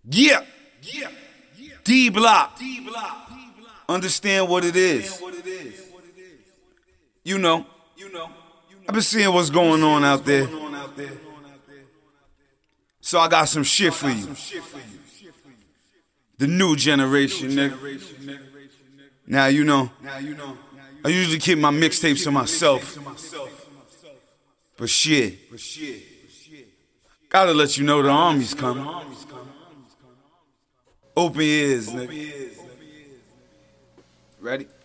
Yeah. D Block. Understand what it is. You know. I've been seeing what's going on out there. So I got some shit for you. The new generation, nigga. Now you know. I usually keep my mixtapes to myself. But shit. Gotta let you know the army's coming. Open ears, nigga. Ready?